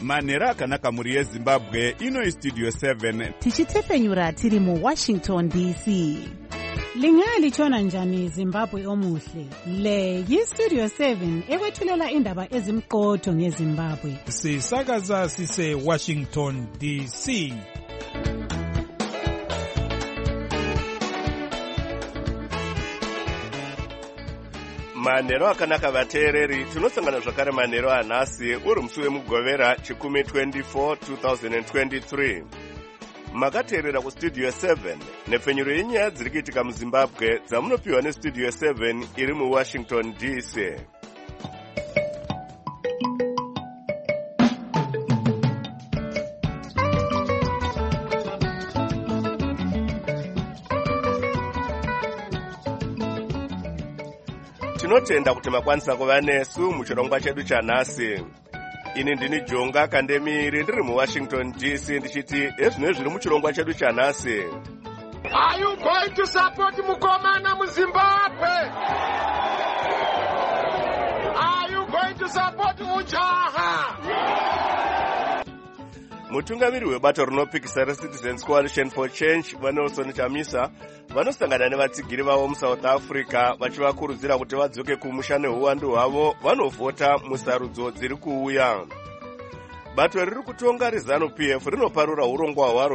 manhero akanaka mhuri yezimbabwe. Ino Studio 7 tichitefenyura tiri muWashington DC. Lingalitshona njani Zimbabwe omuhle? Le yiStudio 7 ekwethulela indaba ezimqotho ngeZimbabwe. Sisakaza sise Washington DC. Manhero akanaka vateereri, tinosangana zvakare manhero anhasi uri musi wemugovera chikumi 24 2023. Makateerera kuStudio 7 nepfenyuro yenyaya dziri kuitika muZimbabwe dzamunopiwa neStudio 7 iri muWashington DC. Tinotenda kuti makwanisa kuva nesu muchirongwa chedu chanhasi. Ini ndini Jonga Kandemiri ndiri muWashington DC ndichiti ezvino zviri muchirongwa chedu chanhasi. Are you going to support Mukomana muZimbabwe? Are you going to support Mujaha? Mutungamiri webato rinopikisa reCitizens Coalition for Change vaNelson Chamisa vanosangana nevatsigiri vavo muSouth Africa vachivakurudzira kuti vadzoke kumusha neuwandu hwavo vanovhota musarudzo dziri kuuya. Bato riri kutonga reZANU-PF rinoparura urongwa hwaro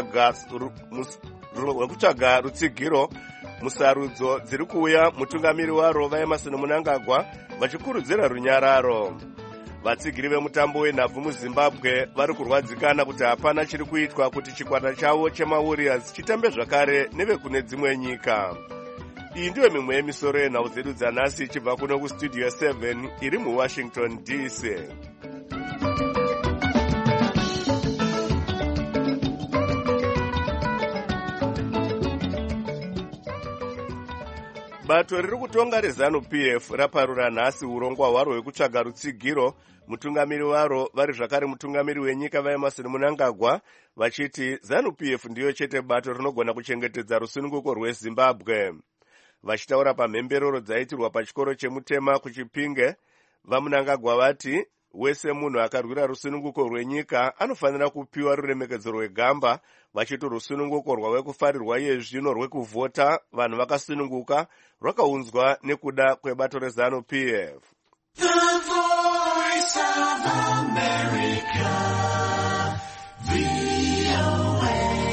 hwekutsvaga rutsigiro musarudzo dziri kuuya. Mutungamiri waro vaEmmerson Mnangagwa vachikurudzira runyararo. Vatsigiri vemutambo wenhabvu muZimbabwe vari kurwadzikana kuti hapana chiri kuitwa kuti chikwata chavo chemaWarriors chitambe zvakare nevekune dzimwe nyika. Iyi ndiyo mimwe yemisoro yenhau dzedu dzanhasi ichibva kuno kuStudio 7 iri muWashington DC. Bato riri kutonga reZANU-PF raparura nhasi urongwa hwaro hwekutsvaga rutsigiro. Mutungamiri waro vari zvakare mutungamiri wenyika vaEmmerson Mnangagwa vachiti ZANU-PF ndiyo chete bato rinogona kuchengetedza rusununguko rweZimbabwe. Vachitaura pamhemberero dzaitirwa pachikoro cheMutema kuChipinge, vaMnangagwa vati wese munhu akarwira rusununguko rwenyika anofanira kupiwa ruremekedzo rwegamba, vachiti rusununguko rwavekufarirwa yezvino rwekuvhota vanhu vakasununguka rwakaunzwa nekuda kwebato reZANU-PF. The Voice of America, VOA.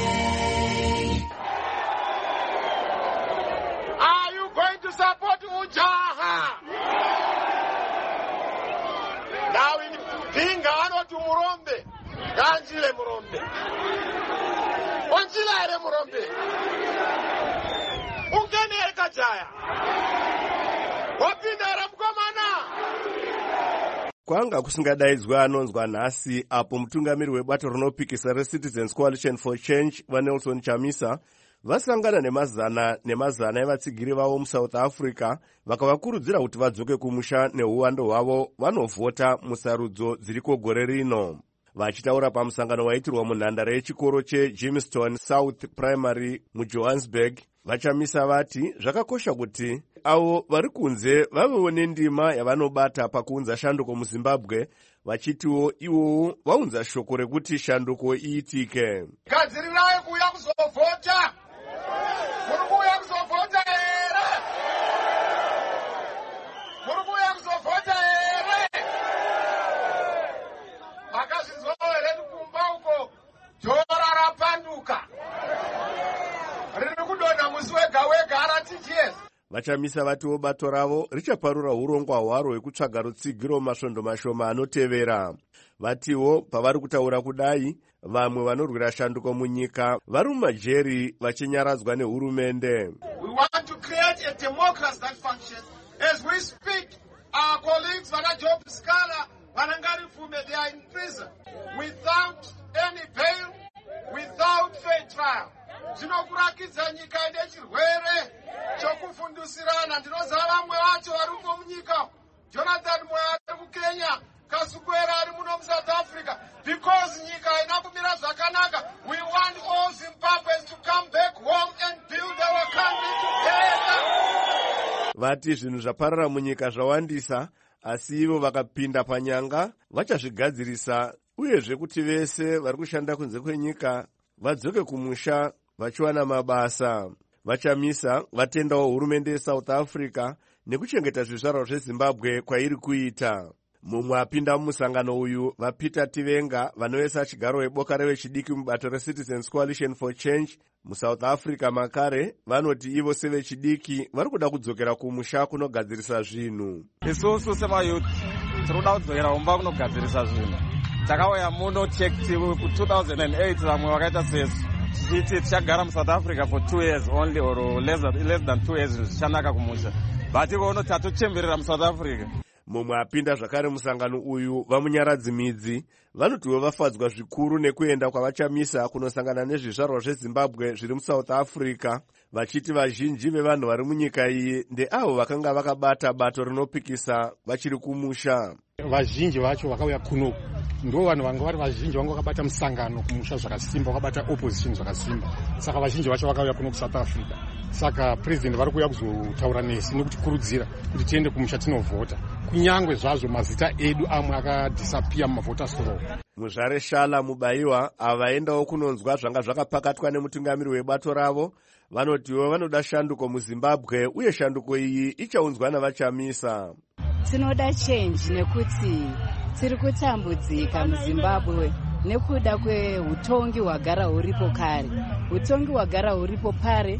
Are you going to support Mujaha? Now in Pinga anoti Murombe, Ganjile Murombe. Onjila ere Murombe. Ungeni ere Kajaya. Wapinda ere Mukomana. Kwanga kusingadaidzwa anonzwa nhasi apo mutungamiri webato rinopikisa reCitizens Coalition for Change vaNelson Chamisa vasangana nemazana evatsigiri vavo muSouth Africa vakavakurudzira kuti vadzoke kumusha neuwando hwavo vanovhota musarudzo dziriko gore rino. Vachitaura pamusangano waitirwa munhandare yechikoro cheJimston South Primary muJohannesburg, vaChamisa vati zvakakosha kuti avo vari kunze vavewo nendima yavanobata pakuunza shanduko muZimbabwe, vachitiwo ivowo vaunza shoko rekuti shanduko iitike. Gadzirirai kuuya kuzovhota. Muri kuuya kuzovhota here? Muri kuuya kuzovhota here? Makazvinzwawo here kumba uko dhora rapanduka. Riri kudonha musi wega wega RTGS. Vachamisa vatiwo bato ravo richaparura urongwa hwaro hwekutsvaga rutsigiro masvondo mashoma anotevera. Vatiwo pavari kutaura kudai, vamwe vanorwira shanduko munyika vari mumajeri vachinyaradzwa nehurumende. We want to create a democracy that functions. As we speak, our colleagues Job Scala, Vanangari Fume, they are in prison without any bail, without fair trial. Zvinokurakidza nyika ine chirwere chokufundusirana. Ndinoziva vamwe vacho vari uko munyika. Jonathan Moyo ari kuKenya, Kasukwera ari muno muSouth Africa. Because nyika haina kumira zvakanaka, we want all Zimbabweans to come back home and build our country together. Vati zvinhu zvaparara munyika zvawandisa, asi ivo vakapinda panyanga vachazvigadzirisa uyezve kuti vese vari kushanda kunze kwenyika vadzoke kumusha vachiwana mabasa. Vachamisa vatendawo hurumende yeSouth Africa nekuchengeta zvizvarwa zveZimbabwe kwairi kuita. Mumwe apinda mumusangano uyu vaPeter Tivenga vanovesa chigaro weboka revechidiki mubato reCitizens Coalition for Change muSouth Africa makare vanoti ivo sevechidiki vari kuda kudzokera kumusha kunogadzirisa zvinhu. Isusu semayuth tinoda kudzokera kumba kunogadzirisa zvinhu. Takauya muno tekti ku2008 vamwe vakaita sesu tichiti tichagara muSouth Africa for 2 years only or less than 2 years zvichanaka kumusha. But ikono tatochemberera muSouth Africa. Mumwe apinda zvakare musangano uyu vamunyaradzi midzi vanotiwo vafadzwa zvikuru nekuenda kwavachamisa kunosangana nezvizvarwa zveZimbabwe zviri muSouth Africa, vachiti vazhinji vevanhu vari munyika iyi ndeavo vakanga vakabata bato rinopikisa vachiri kumusha. Vazhinji vacho vakauya kuno ndo vanhu vanga vari vazhinji vanga vakabata musangano kumusha zvakasimba, vakabata opposition zvakasimba. Saka vazhinji vacho vakauya kuno kuSouth Africa. Saka president vari kuuya kuzotaura nesi nekutikurudzira kuti tiende kumusha tinovhota. Kunyangwe zvazvo mazita edu amwe akadisappear mumavota store. Muzvare Shala Mubayiwa avaendawo kunonzwa zvanga zvakapakatwa nemutungamiri webato ravo vanotiwo vanoda shanduko muZimbabwe uye shanduko iyi ichaunzwa navachamisa. Tinoda change nekuti tiri kutambudzika muZimbabwe nekuda kweutongi hwagara huripo kare. Utongi hwagara huripo pare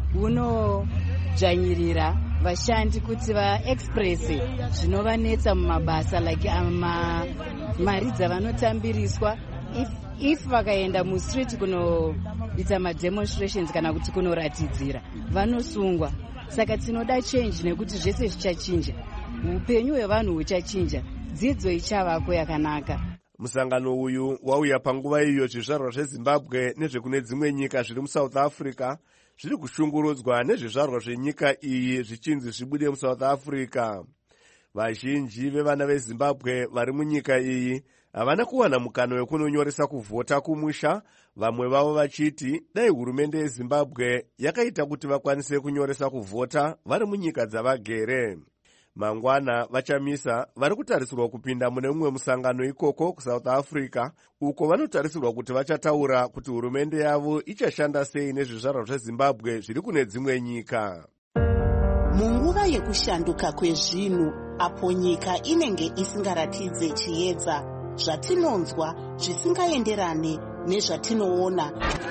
hunodzvanyirira vashandi kuti vaexpresse zvinovanetsa mumabasa like mari dzavanotambiriswa if vakaenda mustreet kunoita mademonstrations kana kuti kunoratidzira vanosungwa. Saka tinoda change nekuti zvese zvichachinja, upenyu hwevanhu huchachinja, dzidzo ichavako yakanaka. Musangano uyu wauya panguva iyo zvizvarwa zveZimbabwe nezvekune dzimwe nyika zviri muSouth Africa zviri kushungurudzwa nezvizvarwa zvenyika iyi zvichinzi zvibude muSouth Africa. Vazhinji vevana veZimbabwe vari munyika iyi havana kuwana mukana wekunonyoresa kuvhota kumusha, vamwe vavo vachiti dai hurumende yeZimbabwe yakaita kuti vakwanise kunyoresa kuvhota vari munyika dzavagere. Mangwana vachamisa vari kutarisirwa kupinda mune mumwe musangano ikoko kuSouth Africa uko vanotarisirwa kuti vachataura kuti hurumende yavo ichashanda sei nezvizvarwa zveZimbabwe zviri kune dzimwe nyika. Munguva yekushanduka kwezvinhu apo nyika inenge isingaratidze chiedza, zvatinonzwa zvisingaenderane nezvatinoona,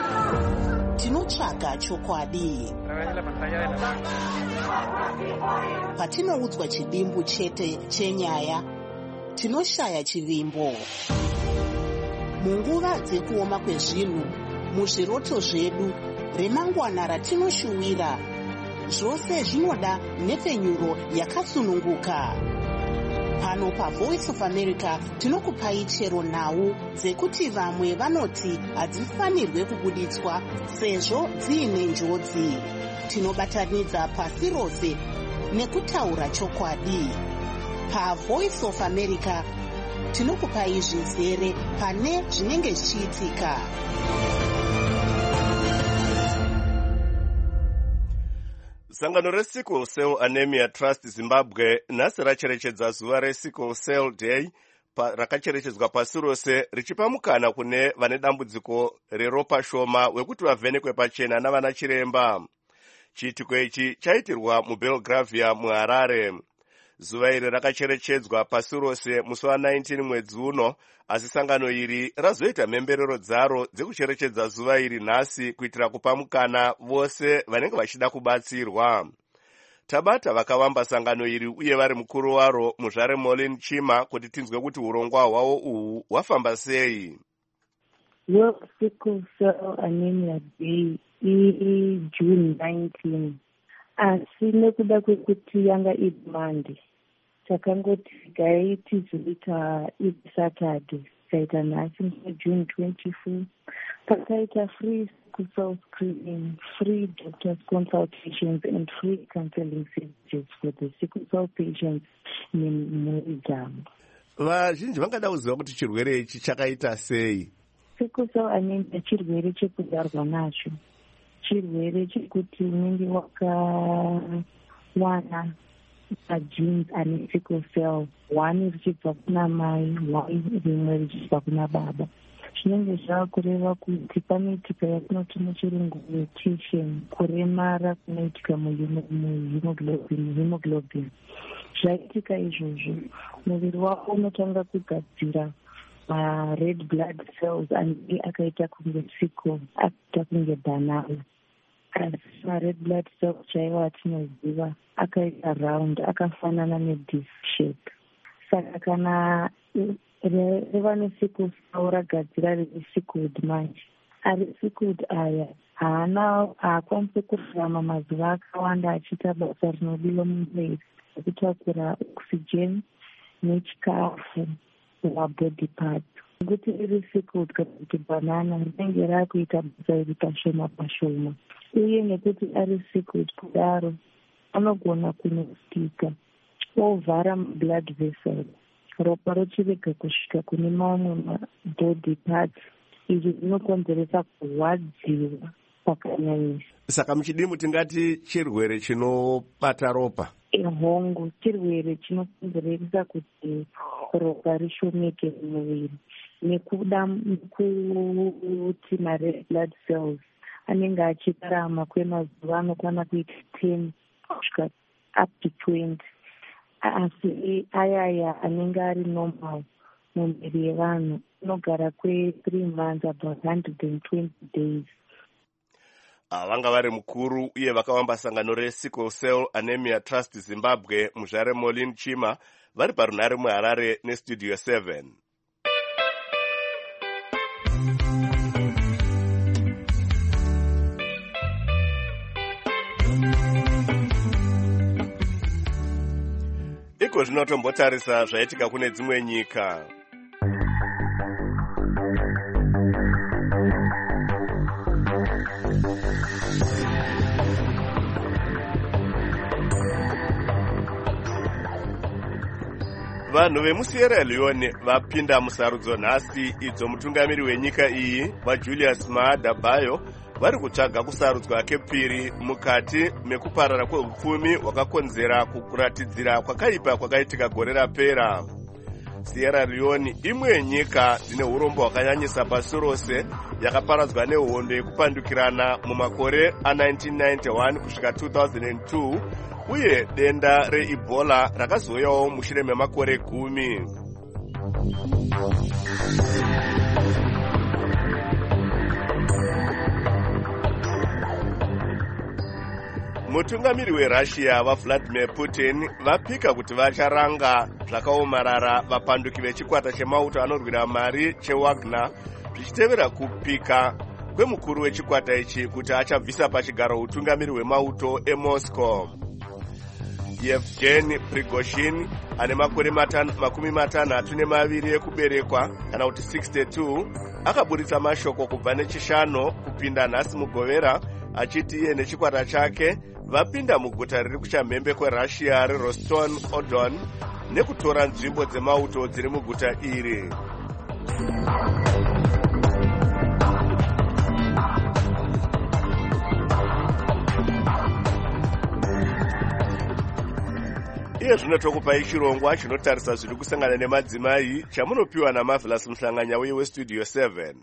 tinotsvaga chokwadi. Patinoudzwa chidimbu chete chenyaya, tinoshaya chivimbo. Munguva dzekuoma kwezvinhu, muzviroto zvedu, remangwana ratinoshuwira, zvose zvinoda nhepfenyuro yakasununguka. Pano paVoice of America tinokupai chero nhau dzekuti vamwe vanoti hadzifanirwe kubuditswa sezvo dziine njodzi. Tinobatanidza pasi rose nekutaura chokwadi. PaVoice of America tinokupai zvizere pane zvinenge zvichiitika. Sangano reSickle Cell Anemia Trust Zimbabwe nhasi racherechedza zuva reSickle Cell Day rakacherechedzwa pasi rose richipa mukana kune vane dambudziko reropa shoma wekuti vavhenekwe pachena navana chiremba. Chiitiko ichi chaitirwa muBelgravia muHarare. Zuva iri rakacherechedzwa pasi rose musi wa19 mwedzi uno, asi sangano iri razoita mhemberero dzaro dzekucherechedza zuva iri nhasi kuitira kupa mukana vose vanenge vachida kubatsirwa. Tabata vakawamba sangano iri uye vari mukuru waro Muzvare Molin Chima kuti tinzwe kuti urongwa hwavo uhu hwafamba sei. World Sickle Cell Anemia Day June 19. Asi nekuda kwekuti yanga idimandi takangoti gai tizoita Saturday, taita nhasi June 24. Pakaita free sickle cell screening, free doctors consultations and free counseling services for the sickle cell patients in Murigam. Vazhinji vangada kuziva kuti chirwere ichi chakaita sei. Sickle cell anemia chirwere chekudarwa nacho, chirwere chekuti unenge wakawana magenes ane sickle cell, one richibva kuna mai, one rimwe richibva kuna baba. Zvinenge zvava kureva kuti panoitika yatinoti muchirungu mutation, kuremara kunoitika muhemoglobin. Zvaitika izvozvo, muviri wako unotanga kugadzira red blood cells anenge akaita kunge sickle, akaita kunge banana. Asi red blood cells chaiwo atinoziva akaita round, akafanana nedisc shape. Saka kana reva nesickle cell ragadzira riri sickled manje, ari sickled aya haakwanisi kurarama mazuva akawanda achiita basa rinodiwa mumuviri rekutakura oxygen nechikafu mabody parts. Nekuti riri sickled kana kuti banana rinenge raakuita basa iri pashoma pashoma, uye nekuti ari sickled kudaro anogona kunostika ovhara blood vessels, ropa rochirega kusvika kune mamwe mabody parts. Izvi zvinokonzeresa kurwadziwa kwakanyanyisa. Saka muchidimu tingati chirwere chinobata ropa, hongu chirwere chinokonzeresa kuti ropa rishomeke mumuviri, nekuda kuti mared blood cells anenge achirarama kwemazuva anokwana kuita 10 kusvika up to 20. Asi ayaya anenge ari normal mumuviri yevanhu anogara kwe3 months, about 120 days. Vanga vari mukuru uye vakawamba sangano reSickle Cell Anemia Trust Zimbabwe muzvare Molin Chima vari parunare muHarare neStudio 7. Iko zvinotombotarisa zvaitika kune dzimwe nyika. Vanhu vemuSierra Leone vapinda musarudzo nhasi idzo mutungamiri wenyika iyi vaJulius Maada Bio vari kutsvaga kusarudzwa kepiri mukati mekuparara kweupfumi hwakakonzera kuratidzira kwakaipa kwakaitika gore rapera. Sierra Leone imwe yenyika dzine urombo hwakanyanyisa pasi rose, yakaparadzwa nehondo yekupandukirana mumakore a1991 kusvika 2002, uye denda reEbola rakazoyawo mushure memakore 10. Mutungamiri weRussia vaVladimir Putin vapika kuti vacharanga zvakaomarara vapanduki vechikwata chemauto anorwira mari cheWagner, zvichitevera kupika kwemukuru wechikwata ichi kuti achabvisa pachigaro utungamiri hwemauto eMoscow. Yevgeny Prigozhin ane makore 52 ekuberekwa kana kuti 62 akaburitsa mashoko kubva nechishanu kupinda nhasi mugovera achiti iye nechikwata chake vapinda muguta riri kuchamhembe kweRussia reRoston-on-Don nekutora nzvimbo dzemauto dziri muguta iri. Iye zvino tokupai chirongwa chinotarisa zviri kusangana nemadzimai chamunopiwa naMarvelous Mhlanganya uye weStudio 7.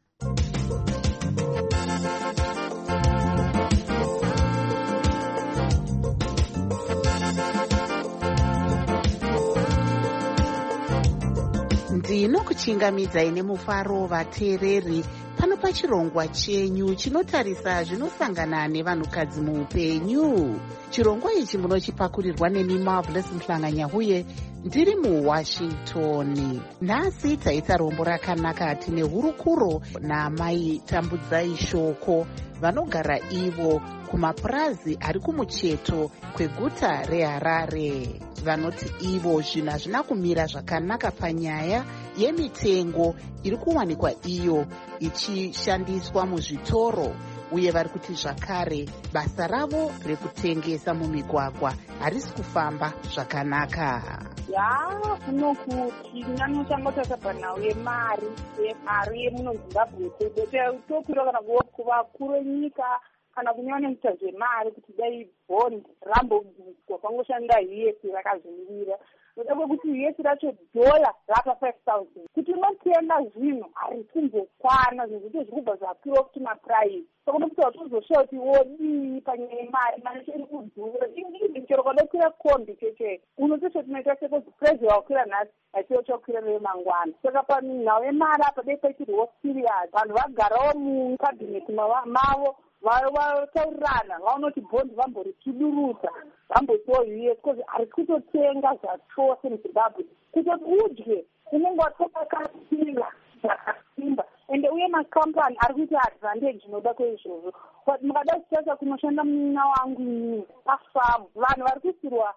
Ndinokuchingamidzai nemufaro vateereri pano pachirongwa chenyu chinotarisa zvinosangana nevanhukadzi muupenyu. Chirongwa ichi munochipakurirwa nemi Marvelous Mhlanganya uye ndiri muWashington. Nhasi taita rombo rakanaka tine hurukuro naamai Tambudzai Shoko vanogara ivo kumapurazi ari kumucheto kweguta reHarare. Vanoti ivo zvinhu hazvina kumira zvakanaka panyaya yemitengo iri kuwanikwa iyo ichishandiswa muzvitoro, uye vari kuti zvakare basa ravo rekutengesa mumigwagwa harisi kufamba zvakanaka. Kunokuti nanoshanga takabva nhau yemari yemuno Zimbabwe tokwira kana kuvakuru venyika kana kunyanya nekuita zvemari kuti dai bond rambobviswa pangoshanda yesi rakazvimirira noda kwekuti yesi racho dhola rapa 5,000 kuti unotenga zvinhu hari kumbokwana zvinhu zvito zviri kubva zvakwira kuti mapuraisi saka unokuti watozoshawa kuti wodii panyaya yemari mari chiri kudhura ingi chero kwadokwira kombi cheche unotosha tinoita sekozi purezi wakwira nhasi achiwo chakwira newe mangwana saka panhau yemari apa dei paitirwo serious vanhu vagarawo mukabhineti mavo vataurirana vaonoti bhondi vamborichidurudza vambotiwo us kozi hari kutotenga zvachose muzimbabwe kutoti udye unenge watokakasira zvakasimba ende uye makampani ari kuita advantage inoda kweizvozvo but mukada kutarisa kunoshanda munina wangu inini pafamu vanhu vari kusirwa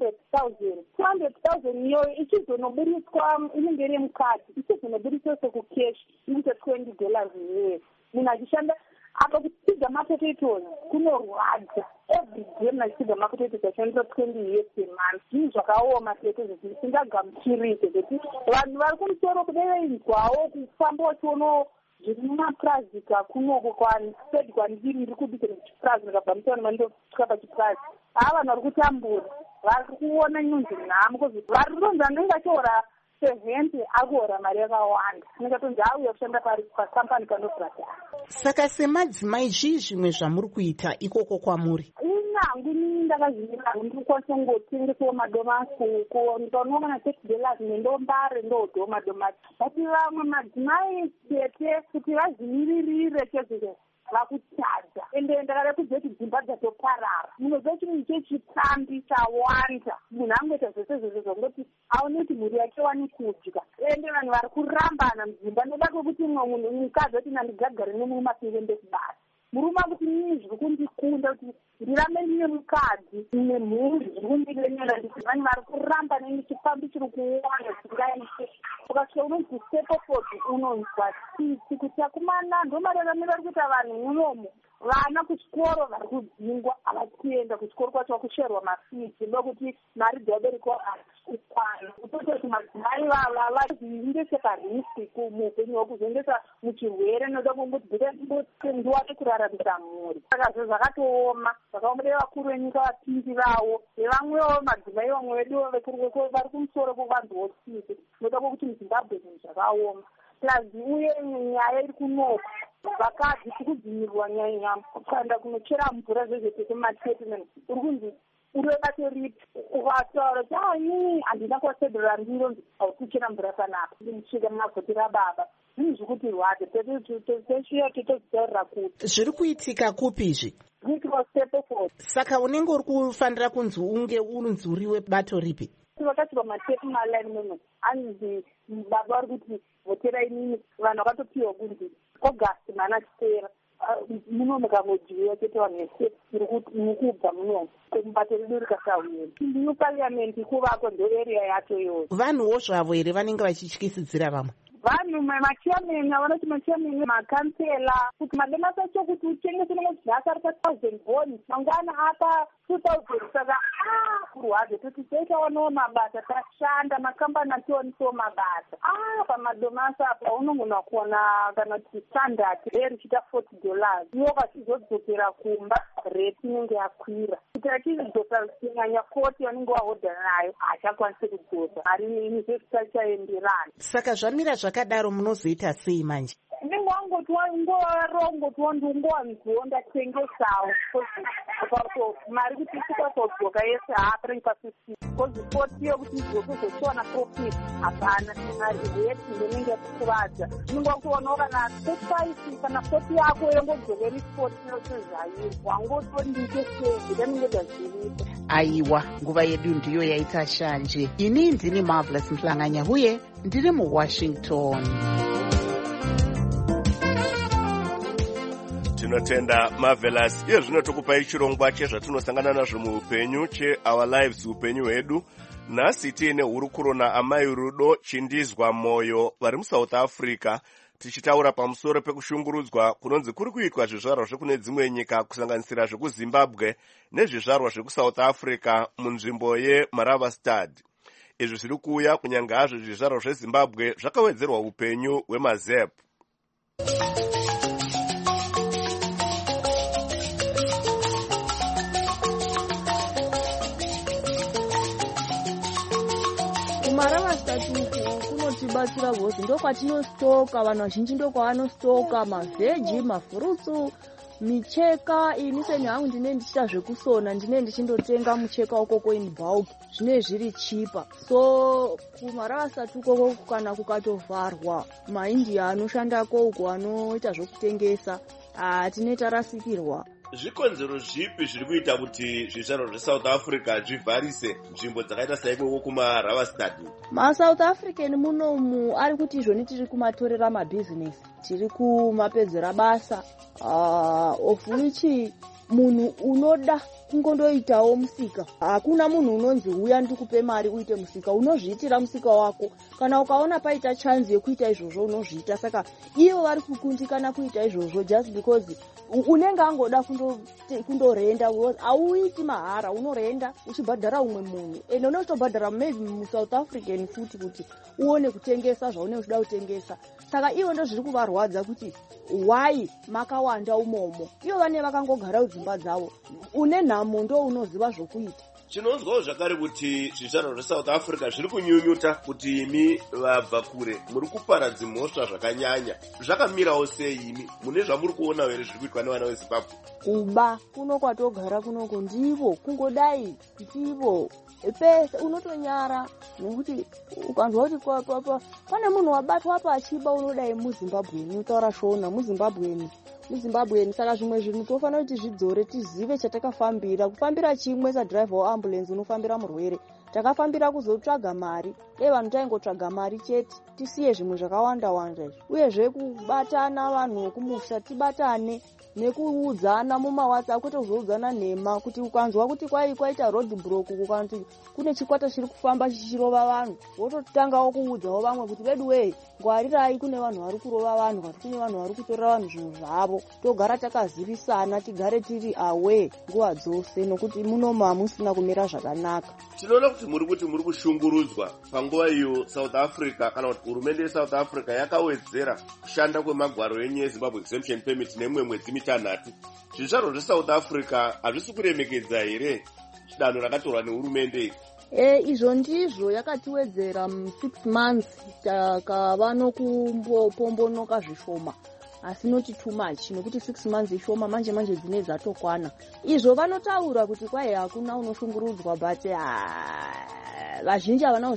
200,000 iyoyo ichizonoburiswa inenge iri mukati ichizonoburiswa sekukeshi inoita $20 iyeyo munhu achishanda apa kutsiga mapotatoes kunorwadza every day nachitsiga mapotatoes achishandisa 20 years emonth zvinhu zvakaoma sekuti zvisingagamuchirike kuti vanhu vari kumusoro kudai vainzwawo kufamba vachiono zviri mumapurasika kunoko kwasedi kwandiri ndiri kubika nechipurazi ndikabva mutaona mandosvika pachipurazi ava vanhu vari kutambura vari kuona nyunzi nhamo kozi vari kutonzi anenge achiora 70 akuhora mari yakawanda ndikatonzi auya kushanda pakampani kanobhadhara. Saka semadzimai zvii zvimwe zvamuri kuita ikoko kwamuri? Inyangu inini ndakazvimirira ndikwanisa kungotengesawo madomasi uko ndikaonwa kana $30 nendombare ndoodho madomasi bati vamwe madzimai chete kuti vazvimiririre chezvo vakutadza ende ndakada kuziva kuti dzimba dzatoparara munoziva chinhu chechitambi chawanda munhu angoita zvese zvese zvongoti aone kuti mhuri yake wani kudya ende vanhu vari kurambana mudzimba ndoda kwekuti mumwe munhu mukadzi ati nandigagare nemurume asingende kubasa murume akuti nini zviri kundikunda kuti ndirambe ndine mukadzi ine mhuri zviri kundilemera nditi vanhu vari kuramba nechifambi chiri kuwanda zvingaite ukasvika unonzi stepford unonzwa tsitsi kuti akumana ndomararamiro ari kuita vanhu munomo vana kuchikoro vari kudzingwa havatienda kuchikoro kwacho vakusherwa mafisi ndokuti mari dzabereki kukwana kutototi madzimai vazviinde separisi muupenyu hwekuzoendesa muchirwere noda kungoti ndiwane kuraramisa mhuri saka zvo zvakatooma zvakaomere vakuru venyika vapindi vavo nevamwewo madzimai vamwe vedu vari kumusoro kovanzwawo tsitsi noda kwokuti muzimbabwe zvinhu zvakaoma plus uye nyaya iri kunoko vakadzi tikudzimirwa nyanya kuenda kunochera mvura zvezvetekematetement uri kunzi uri webato ripi ukataura kuti inini handina kuvasedhera ndiro haukuchera mvura panapa ndimusvika munavhoti rababa zvinhu zvikuti rwadze teshiya totozitaurira kuti zviri kuitika kupizvi saka unenge uri kufanira kunzi unge unzi uri webato ripi vakati pamatepu maline moment anzi baba vari kuti votera inini vanhu vakatopiwa kunzi august mana chitera muno mukangodyiwa chete vanhu vese mukubva muno mubato redu rikasauya new parliament kuvakwa ndoarea yacho iyoyo vanhuwo zvavo here vanenge vachityisidzira vamwe vanhu machairman avanoti machairman makansela kuti madomasi acho kuti utengese nemazvinasi ari pa1000 bond mangwana apa 2000 saka kurwadze kuti toitawanawo mabasa tashanda makambani atiwanisawo mabasa pamadomasi apa unogona kuona kana kuti standard rate richita $40 iwo vachizodzokera kumba rate inenge yakwira kuti achizodzosa kunyanya koti vanenge vahodhana nayo hachakwanisi kudzosa mari inizvekutachaenderana saka zvamira zvakadaro munozoita sei manje ndinge wangotiwa ndingowanziwo ndatengesawo mari kuti isikazodzoka yese haaparengi pa50 kozi 40 yokuti izokuzotiwana profit hapana mari rate ndinenge yatikuvadza ndinge wakutowanawo kana 35 kana 40 yako yongodzokeri 40 yosezvairi wangotondiite sei ndanenge ndazvirika aiwa nguva yedu ndiyo yaita shanje ini ndini Marvelous Mhlanganya huye ndiri muWashington. Tinotenda Marvelous. Iye zvino tokupai chirongwa chezvatinosangana nazvo muupenyu cheOur Lives upenyu hwedu. Nhasi tiine hurukuro naamai Rudo Chindizwa Moyo vari muSouth Africa tichitaura pamusoro pekushungurudzwa kunonzi kuri kuitwa zvizvarwa zvekune dzimwe nyika kusanganisira zvekuZimbabwe nezvizvarwa zvekuSouth Africa munzvimbo yeMaravastad. Izvi zviri kuuya kunyange hazvo zvizvarwa zveZimbabwe zvakawedzerwa upenyu hwemaZEP. kumaravasitati uko kunotibatsira vhozi ndokwatinostoka, vanhu vazhinji ndokwavanostoka mavheji, mafurutsu, micheka. Ini seni hangu ndine ndichita zvekusona, ndine ndichindotenga mucheka ukoko in bulk, zvine zviri chipa. So kumaravasitati ukoko kana kukatovharwa, maindia anoshandako uko anoita zvokutengesa tine tarasikirwa. Zvikonzero zvipi zviri kuita kuti zvizvarwa zveSouth Africa zvivharise nzvimbo dzakaita saikoko kumaravasitati? MaSouth African munomu ari kuti izvoni tiri kumatorera mabhizinesi, tiri kumapedzera basa, of which munhu unoda kungondoitawo musika. Hakuna munhu unonzi uya ndikupe mari uite musika, unozviitira musika wako. Kana ukaona paita chance yekuita izvozvo unozviita. Saka ivo vari kukundikana kuita izvozvo just because unenge angoda kundorenda, auiti mahara, unorenda uchibhadhara umwe munhu. Ende unotobhadhara maybe muSouth African futi kuti uone kutengesa zvaunenge uchida kutengesa. Saka ivo ndo zviri kuvarwadza kuti why makawanda umomo. Ivo vane vakangogara dzimba dzavo. Une nhamo ndo unoziva zvokuita. Chinonzwawo zvakare kuti zvizvarwa zveSouth Africa zviri kunyunyuta kuti imi vabva kure muri kuparadza mhosva zvakanyanya. Zvakamirawo sei imi? Mune zvamuri kuona here zviri kuitwa nevana veZimbabwe? Kuba kuno kwatogara kunoko ndivo kungodai ndivo pese unotonyara, nokuti ukanzwa kuti pane munhu wabatwa apa achiba unodai muZimbabweni, utaura shona muZimbabweni. Saka zvimwe zvinhu tofanira kuti zvidzore tizive chatakafambira. Kufambira chimwe sadriver weambulance unofambira murwere, takafambira kuzotsvaga mari. Vanhu taingotsvaga mari chete, tisiye zvimwe zvakawanda wanda izvi. Uyezve kubatana vanhu vekumusha, tibatane nekuudzana mumaWhatsApp, kwete kuzoudzana nhema. Kuti ukanzwa kuti kwaita road block, kukanti kune chikwata chiri kufamba chichirova vanhu, wototangawo kuudzawo vamwe kuti bedu wei ngwarirai, kune vanhu vari kurova vanhu, kuti kune vanhu vari kutorera vanhu zvinhu zvavo. Togara takazivisana, tigare tiri aware nguva dzose, nokuti munomu hamusina kumira zvakanaka. Tinoona kuti muri kushungurudzwa panguva iyo South Africa, kana kuti hurumende yeSouth Africa yakawedzera kushanda kwemagwaro enyu eZimbabwe exemption permit nemwe mwedzi mitanhatu. Zvizvarwa zveSouth Africa hazvisi kuremekedza here danho rakatorwa nehurumende? Izvo ndizvo yakatiwedzera 6 months, takava nokumbopombonoka zvishoma. Asi noti too much, nokuti 6 months ishoma, manje dzine dzatokwana. Izvo vanotaura kuti kwai hakuna unoshungurudzwa, but vazhinji havana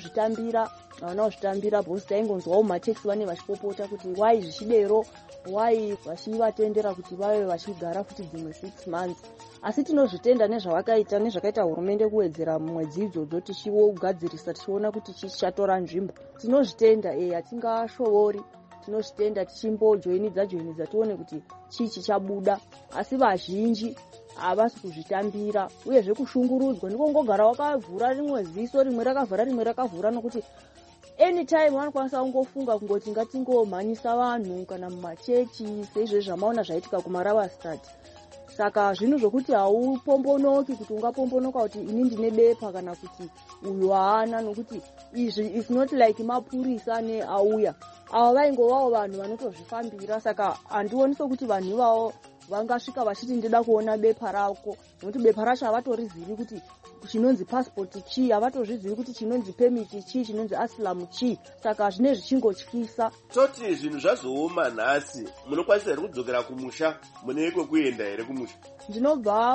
kuzvitambira, bosi taingonzwawo mataxi vane vachipopota kuti wai zvichidero, wai vachivatendera kuti vave vachigara futi dzimwe 6 months. Asi tinozvitenda nezvakaita hurumende kuwedzera mwedzi idzodzo, tichigadzirisa tichiona kuti chichatora nzvimbo. Tinozvitenda, hatingashovori. Tinozvitenda tichimbojoinidza tione kuti chichi chabuda. Asi vazhinji havasi kuzvitambira, uyezve kushungurudzwa ndiko ngogara wakavhura rimwe ziso, rimwe rakavhara rimwe rakavhura, nokuti anytime vanokwanisa kungofunga kungoti ngatingomhanyisa vanhu kana mumachechi seizvozvo zvamaona zvaitika kumaravasitati. Saka zvinhu zvokuti haupombonoki, kuti ungapombonoka kuti ini ndine bepa kana kuti uyu haana, nokuti izvi is not like mapurisa neauya. Ava vaingovawo vanhu vanotozvifambira. Saka handioni sokuti vanhu ivavo vangasvika vachiti ndida kuona bepa rako, nokuti bepa racho havatozivi kuti chinonzi passport chii, havatozvizivi kuti chinonzi permit chii, chinonzi asylum chii. Saka zvine zvichingotyisa. Toti zvinhu zvazooma nhasi, munokwanisa here kudzokera kumusha? Mune kwekuenda here kumusha? Ndinobva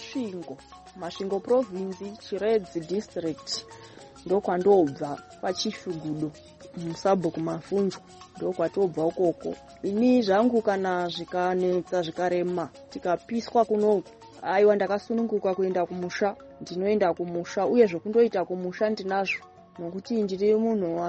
kuMasvingo province, Chiredzi district, ndokwandobva paChishugudo muSabho kuMafunzo, ndokwatobva ukoko. Ini zvangu kana zvikanetsa zvikarema tikapiswa kuno, aiwa ndakasununguka kuenda kumusha, ndinoenda kumusha, uye zvokundoita kumusha ndinazvo, nokuti ndiri munhu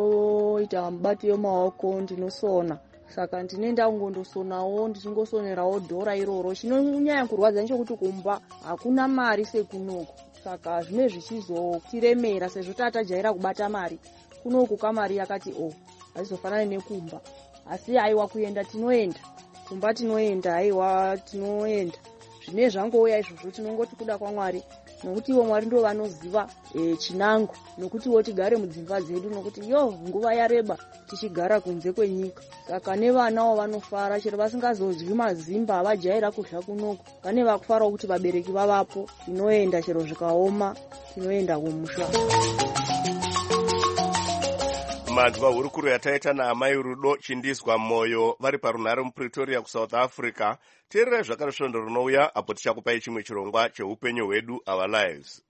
anoita mubati yemaoko, ndinosona. Saka ndinoenda kungondosonawo, ndichingosonerawo dhora iroro. Chinonyanya kurwadza nechekuti kumba hakuna mari sekunoko. Saka zvine zvichizotiremera, sezvo tatajaira kubata mari. Kunoku kamari yakati hazizofanani nekumba. Asi aiwa kuenda tinoenda, kumba tinoenda, aiwa tinoenda. Zvine zvangouya izvozvo, tinongoti kuda kwaMwari, nokuti ivo Mwari ndo vanoziva chinango, nokuti tigare mudzimba dzedu, nokuti nguva yareba tichigara kunze kwenyika. Saka nevanawo vanofara, chero vasingazodyi mazimba, havajaira kudya kunoko. Vane vakufarawo kuti vabereki vavapo, tinoenda chero zvikaoma, tinoenda kumusha. Manzwa hurukuru yataita naamai Rudo Chindizwa Moyo vari parunhare muPretoria kuSouth Africa. Teererai zvakare svondo rinouya apo tichakupai chimwe chirongwa cheupenyu hwedu, Our Lives.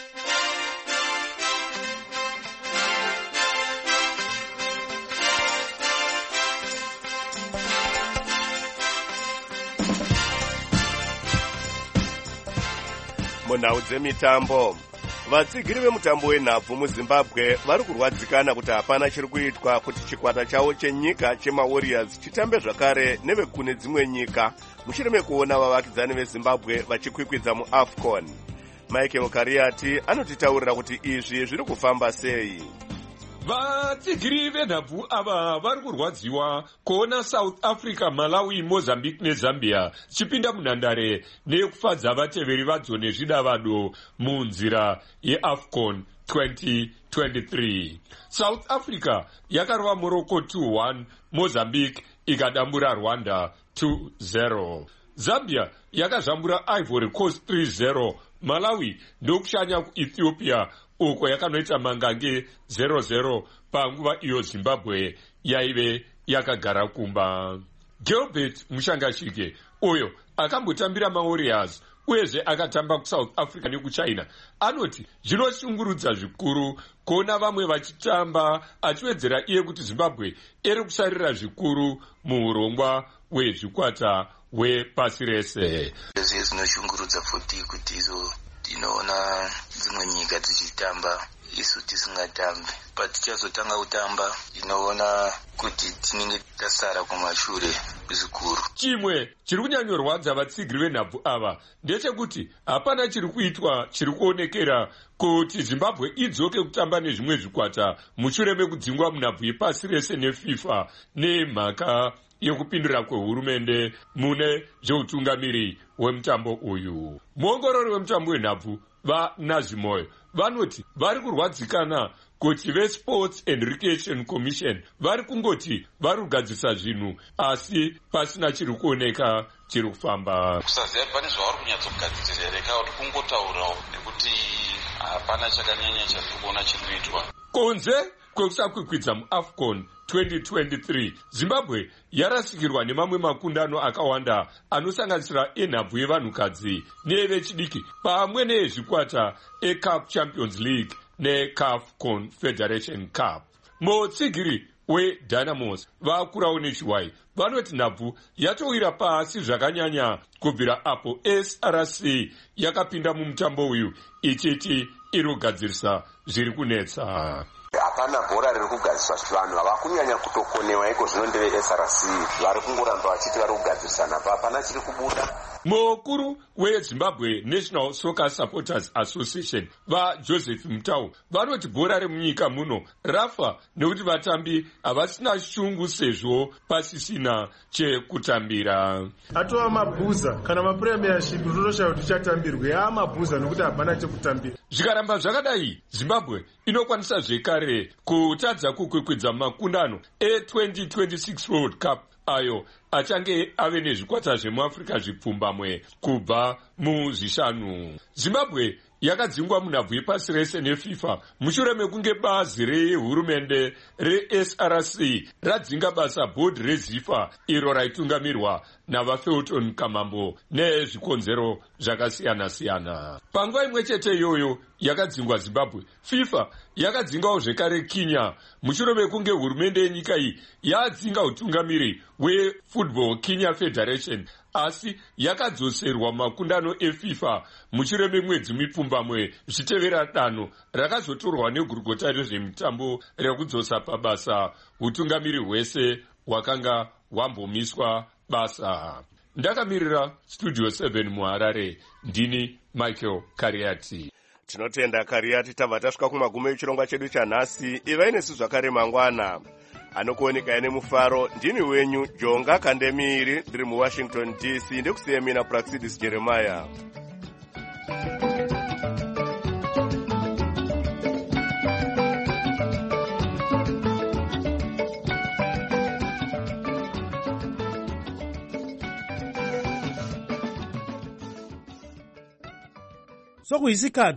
Munhau dzemitambo, vatsigiri vemutambo wenhabvu muZimbabwe vari kurwadzikana kuti hapana chiri kuitwa kuti chikwata chavo chenyika chemaWarriors chitambe zvakare nevekune dzimwe nyika mushure mekuona vavakidzani veZimbabwe vachikwikwidza muAFCON. Michael Kariati anotitaurira kuti izvi zviri kufamba sei. Vatsigiri venhabvu ava vari kurwadziwa kuona South Africa, Malawi, Mozambique neZambia chipinda munhandare nekufadza vateveri vadzo nezvidavado munzira yeAFCON 2023. South Africa yakarova Morocco 2-1, Mozambique ikadambura Rwanda 2-0. Zambia yakazvambura Ivory Coast 3-0. Malawi ndokushanya kuEthiopia uko yakanoita mangange 0-0 panguva iyo Zimbabwe yaive yakagara kumba. Gilbert Mushangashike uyo akambotambira maWarriors uyezve akatamba kuSouth Africa nekuChina anoti zvinoshungurudza zvikuru kuona vamwe vachitamba achiwedzera iye kuti Zimbabwe iri kusarira zvikuru muurongwa hwezvikwata hwepasi rese. Zvinoshungurudza futi kuti izo tinoona dzimwe nyika dzichitamba isu tisingatambi. Patichazotanga kutamba tinoona kuti tinenge tasara kumashure zvikuru. Chimwe chiri kunyanyorwadza vatsigiri venhabvu ava ndechekuti hapana chiri kuitwa chiri kuonekera kuti Zimbabwe idzoke kutamba nezvimwe zvikwata mushure mekudzingwa munhabvu yepasi rese neFIFA nemhaka yekupindura kwehurumende mune zveutungamiri hwemutambo uyu. Muongorori wemutambo wenhabvu vaNazimoyo vanoti vari kurwadzikana kuti veSports and Recreation Commission vari kungoti vari kugadzisa zvinhu asi pasina chiri kuoneka chiri kufamba. Kusaziva pane zvavari kunyatsogadzisira here kana kuti kungotaurawo nekuti hapana chakanyanya chatiri kuona chiri kuitwa. Kunze kwekusakwikwidza muAFCON 2023, Zimbabwe yarasikirwa nemamwe makundano akawanda anosanganisira enhabvu yevanhukadzi nevechidiki pamwe neezvikwata eCAF Champions League neCAF Confederation Cup. Mutsigiri weDynamos vakurawo nechiwai vanoti nhabvu yatowira pasi zvakanyanya kubvira apo SRC yakapinda mumutambo uyu ichiti iri kugadzirisa zviri kunetsa. Hapana bhora riri kugadziswa, vanhu hava kunyanya kutokonewa iko zvino ndeve SRC vari kungoramba vachiti vari kugadzirisana, hapana chiri kubuda. Mukuru weZimbabwe National Soccer Supporters Association vaJoseph Mutau vanoti bhora remunyika muno rafa nekuti vatambi havasina shungu sezvo pasisina chekutambira. Atova mabhuza kana mapremiership zvinoshayo tichatambirwe mabhuza nokuti hapana chekutambira. Zvikaramba zvakadai Zimbabwe inokwanisa zvekare kutadza kukwikwidza makundano e2026 World Cup ayo achange ave nezvikwata zvemuAfrica zvipfumbamwe kubva muzvishanu. Zimbabwe yakadzingwa munhabvu yepasi rese neFIFA mushure mekunge bazi rehurumende reSRC radzinga basa bhodhi reZIFA iro raitungamirwa navaFelton Kamambo nezvikonzero zvakasiyana-siyana. Panguva imwe chete iyoyo yakadzingwa Zimbabwe, FIFA yakadzingawo zvekare Kenya mushure mekunge hurumende yenyika iyi yadzinga utungamiri hweFootball Kenya Federation asi yakadzoserwa makundano eFIFA mushure memwedzi mipfumbamwe zvichitevera danho rakazotorwa negurugota rezvemitambo rekudzosa pabasa utungamiri hwese hwakanga hwambomiswa basa. Ndakamirira Studio 7 muHarare, ndini Michael Kariati. Tinotenda Kariati. Tabva tasvika kumagumo echirongwa chedu chanhasi. Ivai nesu zvakare mangwana. Anokuoneka ine mufaro ndini wenyu Jonga Kandemiri, ndiri muWashington DC. Ndikusiye mina Praxidis Jeremiah. Sokuyisikhathi